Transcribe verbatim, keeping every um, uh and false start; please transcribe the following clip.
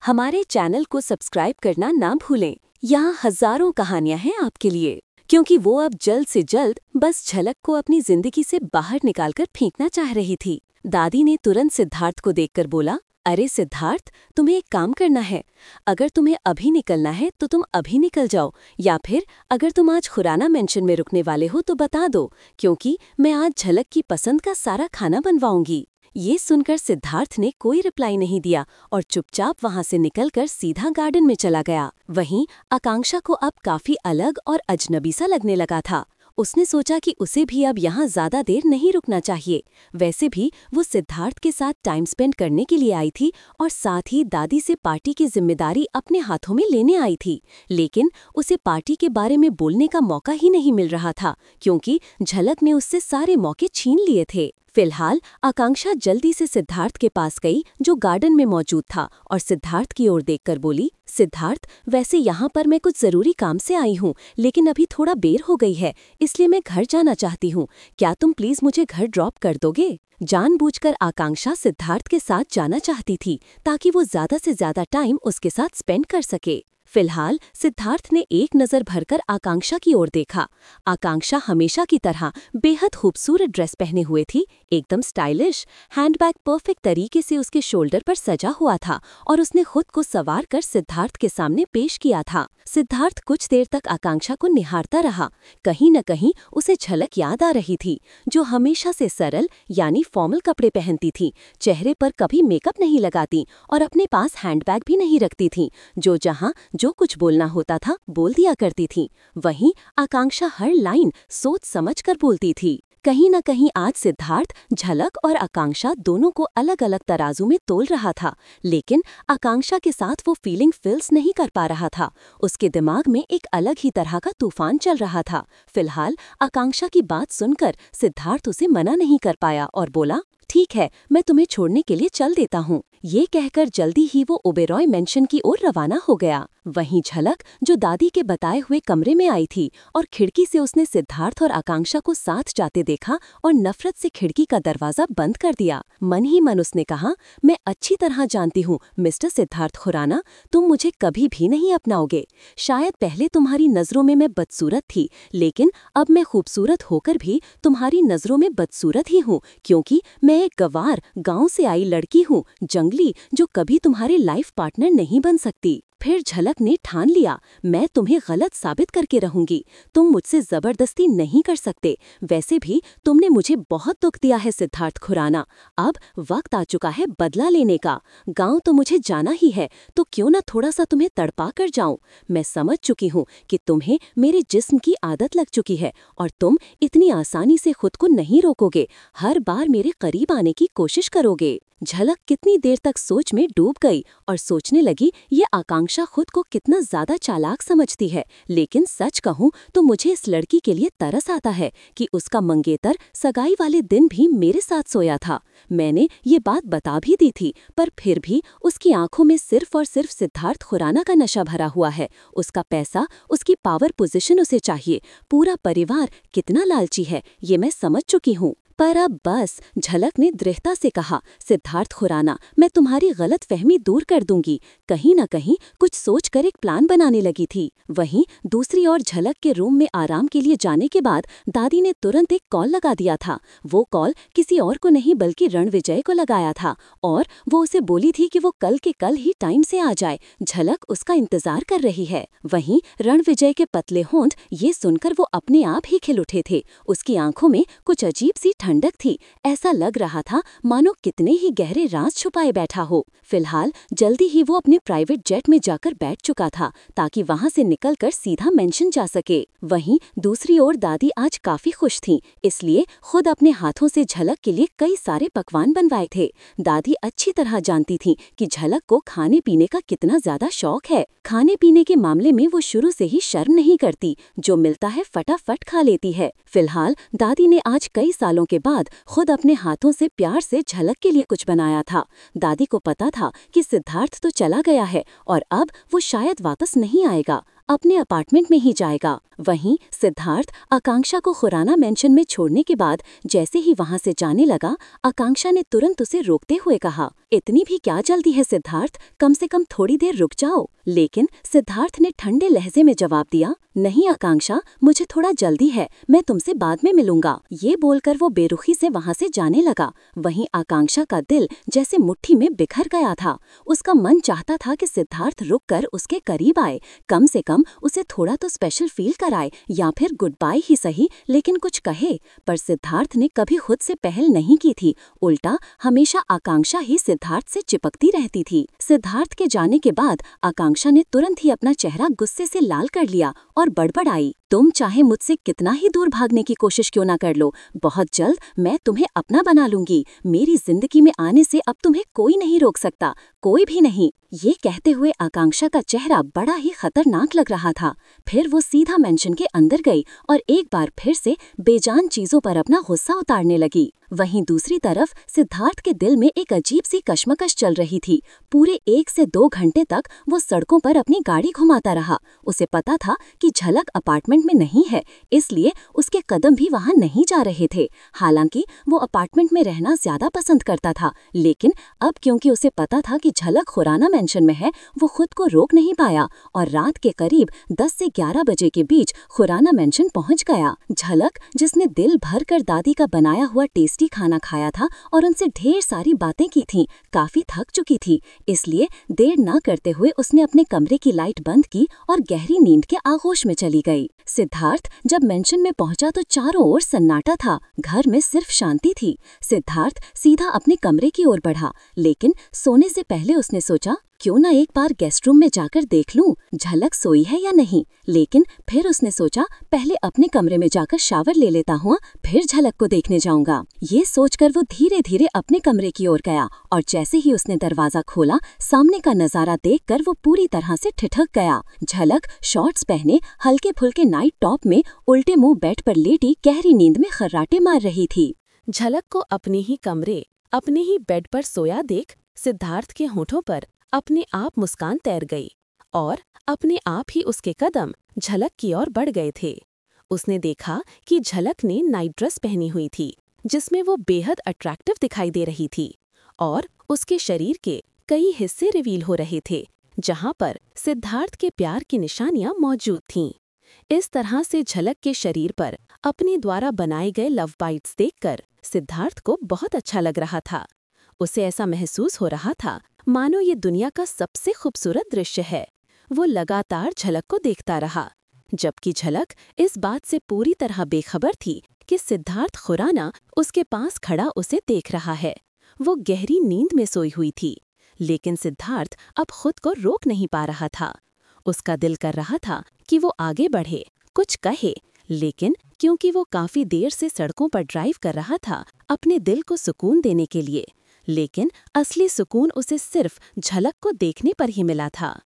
हमारे चैनल को सब्सक्राइब करना ना भूलें। यहाँ हजारों कहानियाँ हैं आपके लिए, क्योंकि वो अब जल्द से जल्द बस झलक को अपनी जिंदगी से बाहर निकालकर फेंकना चाह रही थी। दादी ने तुरंत सिद्धार्थ को देखकर बोला, अरे सिद्धार्थ, तुम्हें एक काम करना है। अगर तुम्हें अभी निकलना है तो तुम अभी निकल जाओ, या फिर अगर तुम आज खुराना मेंशन में रुकने वाले हो तो बता दो, क्योंकि मैं आज झलक की पसंद का सारा खाना बनवाऊंगी। ये सुनकर सिद्धार्थ ने कोई रिप्लाई नहीं दिया और चुपचाप वहां से निकलकर सीधा गार्डन में चला गया। वहीं आकांक्षा को अब काफी अलग और अजनबी सा लगने लगा था। उसने सोचा कि उसे भी अब यहाँ ज्यादा देर नहीं रुकना चाहिए। वैसे भी वो सिद्धार्थ के साथ टाइम स्पेंड करने के लिए आई थी और साथ ही दादी से पार्टी की जिम्मेदारी अपने हाथों में लेने आई थी। लेकिन उसे पार्टी के बारे में बोलने का मौका ही नहीं मिल रहा था, क्योंकि झलक ने उससे सारे मौके छीन लिए थे। फिलहाल आकांक्षा जल्दी से सिद्धार्थ के पास गई, जो गार्डन में मौजूद था, और सिद्धार्थ की ओर देखकर बोली, सिद्धार्थ, वैसे यहाँ पर मैं कुछ जरूरी काम से आई हूँ, लेकिन अभी थोड़ा देर हो गई है, इसलिए मैं घर जाना चाहती हूँ। क्या तुम प्लीज मुझे घर ड्रॉप कर दोगे? जानबूझकर आकांक्षा सिद्धार्थ के साथ जाना चाहती थी, ताकि वो ज्यादा से ज्यादा टाइम उसके साथ स्पेंड कर सके। फिलहाल सिद्धार्थ ने एक नजर भरकर आकांक्षा की ओर देखा। आकांक्षा हमेशा की तरह बेहद खूबसूरत ड्रेस पहने हुए थी, एकदम स्टाइलिश। हैंडबैग परफेक्ट तरीके से उसके शोल्डर पर सजा हुआ था और उसने खुद को संवार कर सिद्धार्थ के सामने पेश किया था। सिद्धार्थ कुछ देर तक आकांक्षा को निहारता रहा। कहीं न कहीं उसे झलक याद आ रही थी, जो हमेशा से सरल यानी फॉर्मल कपड़े पहनती थी, चेहरे पर कभी मेकअप नहीं लगाती और अपने पास हैंडबैग भी नहीं रखती थी, जो जहां जो कुछ बोलना होता था बोल दिया करती थी। वहीं आकांक्षा हर लाइन सोच समझ कर बोलती थी। कहीं न कहीं आज सिद्धार्थ झलक और आकांक्षा दोनों को अलग अलग तराजू में तोल रहा था, लेकिन आकांक्षा के साथ वो फीलिंग फील्स नहीं कर पा रहा था। उसके दिमाग में एक अलग ही तरह का तूफान चल रहा था। फिलहाल आकांक्षा की बात सुनकर सिद्धार्थ उसे मना नहीं कर पाया और बोला, ठीक है, मैं तुम्हें छोड़ने के लिए चल देता हूँ। ये कहकर जल्दी ही वो ओबेरॉय मेंशन की ओर रवाना हो गया। वहीं झलक, जो दादी के बताए हुए कमरे में आई थी और खिड़की से उसने सिद्धार्थ और आकांक्षा को साथ जाते देखा और नफरत से खिड़की का दरवाजा बंद कर दिया। मन ही मन उसने कहा, मैं अच्छी तरह जानती हूँ मिस्टर सिद्धार्थ खुराना, तुम मुझे कभी भी नहीं अपनाओगे। शायद पहले तुम्हारी नजरों में मैं बदसूरत थी, लेकिन अब मैं खूबसूरत होकर भी तुम्हारी नजरों में बदसूरत ही हूँ, क्योंकि मैं एक गंवार गाँव से आई लड़की हूँ, जंगली, जो कभी तुम्हारे लाइफ पार्टनर नहीं बन सकती। फिर झलक ने ठान लिया, मैं तुम्हें गलत साबित करके रहूंगी। तुम मुझसे जबरदस्ती नहीं कर सकते। वैसे भी तुमने मुझे बहुत दुख दिया है सिद्धार्थ खुराना। अब वक्त आ चुका है बदला लेने का। गांव तो मुझे जाना ही है, तो क्यों ना थोड़ा सा तुम्हें तड़पा कर जाऊं। मैं समझ चुकी हूँ कि तुम्हें मेरे जिस्म की आदत लग चुकी है और तुम इतनी आसानी से खुद को नहीं रोकोगे। हर बार मेरे करीब आने की कोशिश करोगे। झलक कितनी देर तक सोच में डूब गई और सोचने लगी, ये आकांक्षा खुद को कितना ज्यादा चालाक समझती है। लेकिन सच कहूँ तो मुझे इस लड़की के लिए तरस आता है कि उसका मंगेतर सगाई वाले दिन भी मेरे साथ सोया था। मैंने ये बात बता भी दी थी, पर फिर भी उसकी आंखों में सिर्फ और सिर्फ सिद्धार्थ खुराना का नशा भरा हुआ है। उसका पैसा, उसकी पावर पोजीशन उसे चाहिए। पूरा परिवार कितना लालची है, ये मैं समझ चुकी हूँ। पर अब बस, झलक ने दृढ़ता से कहा, सिद्धार्थ खुराना, मैं तुम्हारी गलत फहमी दूर कर दूंगी। कहीं न कहीं कुछ सोचकर एक प्लान बनाने लगी थी। वहीं दूसरी ओर झलक के रूम में आराम के लिए जाने के बाद दादी ने तुरंत एक कॉल लगा दिया था। वो कॉल किसी और को नहीं बल्कि रणविजय को लगाया था और वो उसे बोली थी कि वो कल के कल ही टाइम से आ जाए। झलक उसका इंतजार कर रही है। वहीं रणविजय के पतले होंठ ये सुनकर वो अपने आप ही खिल उठे थे। उसकी आंखों में कुछ अजीब सी ठंडक थी। ऐसा लग रहा था मानो कितने ही गहरे राज छुपाए बैठा हो। फिलहाल जल्दी ही वो अपने प्राइवेट जेट में जाकर बैठ चुका था, ताकि वहां से निकलकर सीधा मेंशन जा सके। वहीं दूसरी ओर दादी आज काफी खुश थीं, इसलिए खुद अपने हाथों से झलक के लिए कई सारे पकवान बनवाए थे। दादी अच्छी तरह जानती थीं कि झलक को खाने पीने का कितना ज्यादा शौक है। खाने पीने के मामले में वो शुरू से ही शर्म नहीं करती, जो मिलता है फटाफट खा लेती है। फिलहाल दादी ने आज कई सालों के बाद खुद अपने हाथों से प्यार से झलक के लिए कुछ बनाया था। दादी को पता था कि सिद्धार्थ तो चला गया है और अब वो शायद वापस नहीं आएगा। अपने अपार्टमेंट में ही जाएगा। वहीं सिद्धार्थ आकांक्षा को खुराना मेंशन में छोड़ने के बाद जैसे ही वहां से जाने लगा, आकांक्षा ने तुरंत उसे रोकते हुए कहा, इतनी भी क्या जल्दी है सिद्धार्थ, कम से कम थोड़ी देर रुक जाओ। लेकिन सिद्धार्थ ने ठंडे लहजे में जवाब दिया, नहीं आकांक्षा, मुझे थोड़ा जल्दी है, मैं तुमसे बाद में मिलूंगा। ये बोलकर वो बेरुखी से वहां से जाने लगा। वहीं आकांक्षा का दिल जैसे मुट्ठी में बिखर गया था। उसका मन चाहता था कि सिद्धार्थ रुककर उसके करीब आए, कम से कम उसे थोड़ा तो स्पेशल फील कराए, या फिर गुड बाय ही सही, लेकिन कुछ कहे। पर सिद्धार्थ ने कभी खुद से पहल नहीं की थी, उल्टा हमेशा आकांक्षा ही सिद्धार्थ से चिपकती रहती थी। सिद्धार्थ के जाने के बाद आकांक्षा ने तुरंत ही अपना चेहरा गुस्से से लाल कर लिया और बड़बड़ाई, तुम चाहे मुझसे कितना ही दूर भागने की कोशिश क्यों ना कर लो, बहुत जल्द मैं तुम्हें अपना बना लूंगी। मेरी जिंदगी में आने से अब तुम्हें कोई नहीं रोक सकता, कोई भी नहीं। ये कहते हुए आकांक्षा का चेहरा बड़ा ही खतरनाक लग रहा था। फिर वो सीधा मेंशन के अंदर गई और एक बार फिर से बेजान चीजों पर अपना गुस्सा उतारने लगी। वहीं दूसरी तरफ सिद्धार्थ के दिल में एक अजीब सी कश्मकश चल रही थी। पूरे एक से दो घंटे तक वो सड़कों पर अपनी गाड़ी घुमाता रहा। उसे पता था कि झलक अपार्टमेंट में नहीं है, इसलिए उसके कदम भी वहां नहीं जा रहे थे। हालांकि वो अपार्टमेंट में रहना ज्यादा पसंद करता था, लेकिन अब क्योंकि उसे पता था कि झलक खुराना मेंशन में है, वो खुद को रोक नहीं पाया और रात के करीब दस से ग्यारह बजे के बीच खुराना मेंशन पहुंच गया। झलक, जिसने दिल भर कर दादी का बनाया हुआ टेस्टी खाना खाया था और उनसे ढेर सारी बातें की थीं, काफी थक चुकी थी। इसलिए देर न करते हुए उसने अपने कमरे की लाइट बंद की और गहरी नींद के आगोश में चली गई। सिद्धार्थ जब मेंशन में पहुंचा तो चारों ओर सन्नाटा था, घर में सिर्फ शांति थी। सिद्धार्थ सीधा अपने कमरे की ओर बढ़ा, लेकिन सोने से पहले उसने सोचा, क्यों ना एक बार गेस्ट रूम में जाकर देख लूं, झलक सोई है या नहीं। लेकिन फिर उसने सोचा, पहले अपने कमरे में जाकर शावर ले लेता हूँ, फिर झलक को देखने जाऊंगा। ये सोचकर वो धीरे धीरे अपने कमरे की ओर गया और जैसे ही उसने दरवाजा खोला, सामने का नजारा देखकर वो पूरी तरह से ठिठक गया। झलक शॉर्ट्स पहने हल्के फुल्के नाइट टॉप में उल्टे मुंह बेड पर लेटी गहरी नींद में खर्राटे मार रही थी। झलक को अपने ही कमरे, अपने ही बेड पर सोया देख सिद्धार्थ के होठों पर अपने आप मुस्कान तैर गई और अपने आप ही उसके कदम झलक की ओर बढ़ गए थे। उसने देखा कि झलक ने नाइट ड्रेस पहनी हुई थी, जिसमें वो बेहद अट्रैक्टिव दिखाई दे रही थी और उसके शरीर के कई हिस्से रिवील हो रहे थे, जहां पर सिद्धार्थ के प्यार की निशानियां मौजूद थीं। इस तरह से झलक के शरीर पर अपने द्वारा बनाए गए लव बाइट्स देखकर सिद्धार्थ को बहुत अच्छा लग रहा था। उसे ऐसा महसूस हो रहा था मानो ये दुनिया का सबसे खूबसूरत दृश्य है। वो लगातार झलक को देखता रहा, जबकि झलक इस बात से पूरी तरह बेखबर थी कि सिद्धार्थ खुराना उसके पास खड़ा उसे देख रहा है। वो गहरी नींद में सोई हुई थी, लेकिन सिद्धार्थ अब खुद को रोक नहीं पा रहा था। उसका दिल कर रहा था कि वो आगे बढ़े, कुछ कहे, लेकिन क्योंकि वो काफी देर से सड़कों पर ड्राइव कर रहा था अपने दिल को सुकून देने के लिए, लेकिन असली सुकून उसे सिर्फ झलक को देखने पर ही मिला था।